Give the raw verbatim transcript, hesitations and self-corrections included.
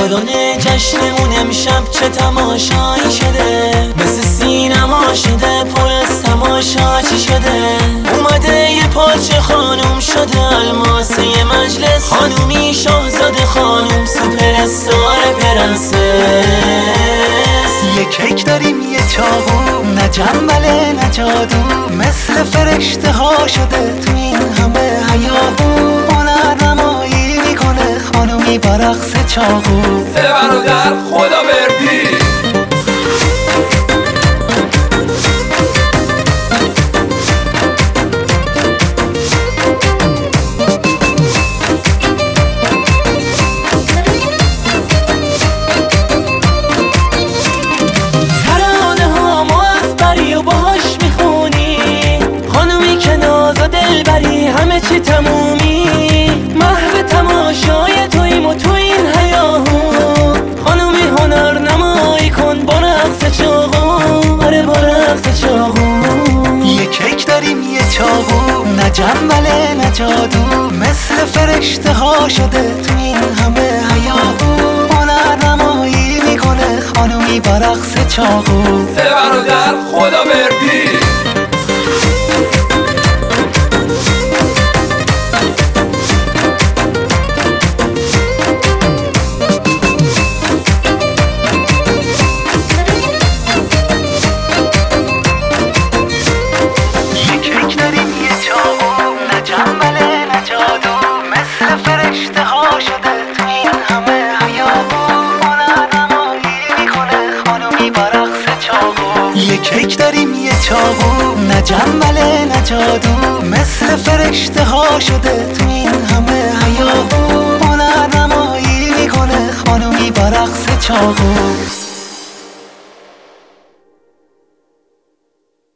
پایان جشنمون امشب چه تماشایی شده، مثل سینما شده، پر از تماشا چی شده. اومده یه پارچه خانوم شده الماسه مجلس، خانومی شاهزاده خانوم سوپر استار پرنسس. یه کیک داریم یه چاقو، نه جنبله نه جادو، مثل فرشته ها شده تو این همه هیاهو. هنرنمایی میکنه خانومی با رقص چاقو. سه برادر خدا بردی. همه چی تمومی، محو تماشای توییم و تو این هیاهو. خانومی هنر نمایی کن با رقص چاقو، آره با رقص چاقو. یه کیک داریم یه چاقو، نه جنبله نه جادو، مثل فرشته ها شده تو این همه هیاهو. هنر نمایی میکنه خانومی با رقص چاقو. سه برادر خدا بردی. فرشته ها شده تو این همه هیاهو. هنرنمایی میکنه خانومی با رقص چاقو. یه کیک داریم یه چاقو، نه جنبله نه جادو، مثل فرشته ها شده تو این همه هیاهو. هنرنمایی میکنه خانومی با رقص چاقو.